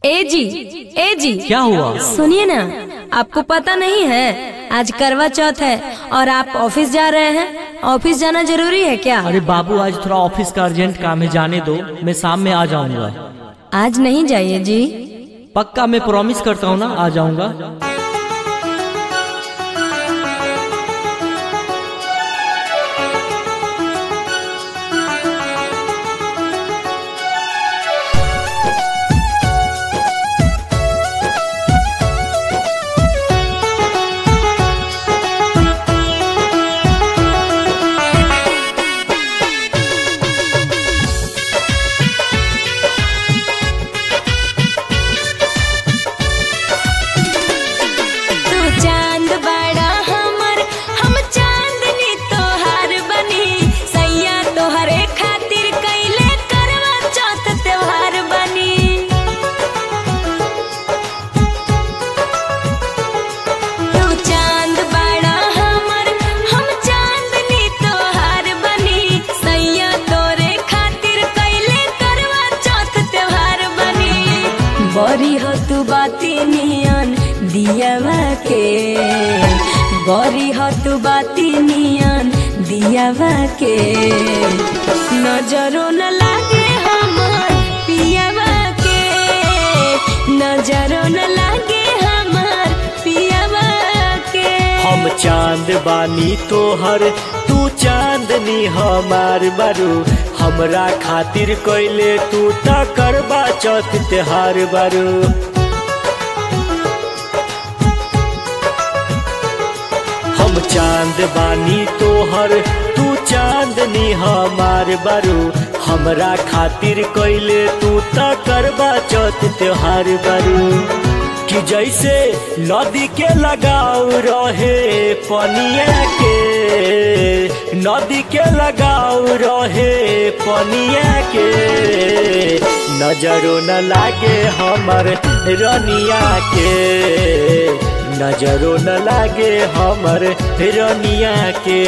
ए जी क्या हुआ? सुनिए ना, आपको पता नहीं है आज करवा चौथ है और आप ऑफिस जा रहे हैं। ऑफिस जाना जरूरी है क्या? अरे बाबू, आज थोड़ा ऑफिस का अर्जेंट काम है, जाने दो, मैं शाम में आ जाऊंगा। आज नहीं जाइए जी। पक्का, मैं प्रॉमिस करता हूँ ना, आ जाऊंगा। बरी हो तू बाती नियन दियावा के, बरी हो तू बाती नियन दियावा के, नजरो न लागे हमार पियावा के, नजरो न लागे हमार पियावा के। हम चांद बानी तोहर, तू चांदनी हमार बारू, हमरा खातिर कोइले तू त करवा चौथ त्योहार बारू। हम चांद बानी तोहर, तू चांदनी हमार बारू, हमरा खातिर कोइले तू त करवा चौथ त्योहार बारू। कि जैसे नदी के लगाव रहे पनिया के, नदी के लगाव रहे पनिया के, नजरो न लागे हमर रनिया के, नजरो न लागे हमर रनिया के।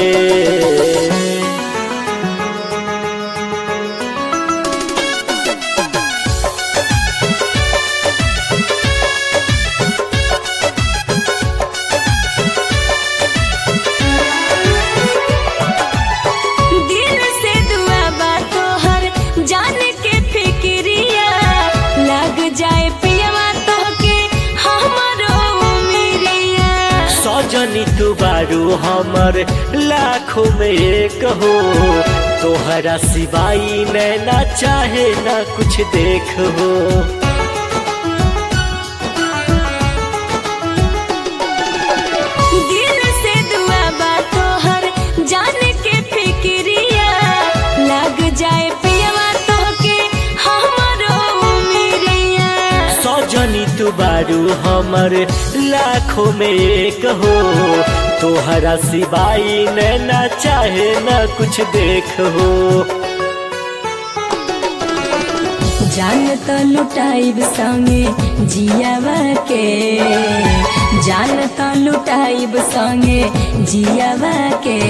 सजनी तू बारू हमर लाखों में एक हो, तोहरा सिवाई नैना चाहे ना कुछ देख हो। दिल से दुआ बा तोहर जाने के फिक्रिया, लग जाए पियवा तोहके हमरो उमिरिया। सजनी तू बारू हमर लाखों में एक हो, तोहरा सिवाई नैना चाहे ना कुछ देख हो। जान तो लुटाइब संगे जियावा के, जान तो लुटाइब संगे जियावा के,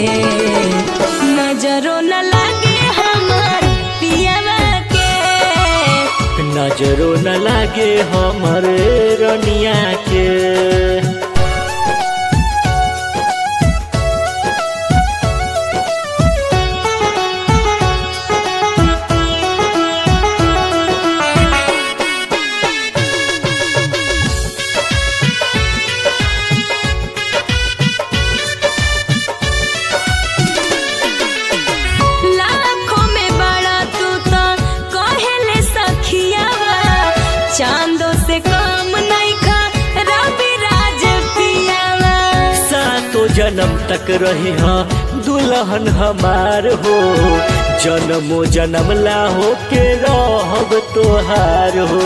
नजरो न लागे हमार पियावा के, नजरो न लागे हमर रनिया के। चांदो से काम नहीं खा रवि राज पियावा, सातो जन्म तक रही हाँ दुल्हन हमार हो, जन्मो जन्म ला हो के रहब तोहार हो।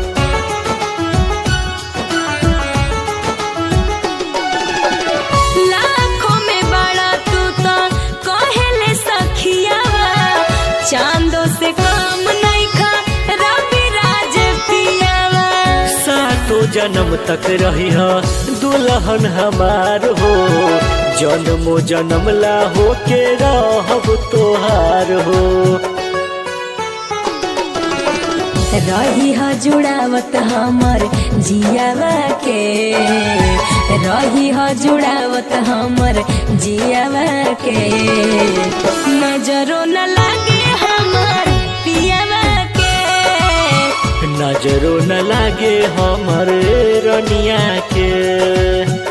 लाखों में बड़ा तू तो कहेले सखियावा, चांदो से काम नहीं खा रवि राज पियावा, सातो जन्म तक रही हाँ दुल्हन हमार हो, जन्मो जन्म ला हो के रहब तोहार हो। रही ह जुड़ावत हमर जियावा के, रही ह जुड़ावत हमर जियावा के। नजरो न लागे हमर पियावा के, नजरो न लागे हमर रनिया के।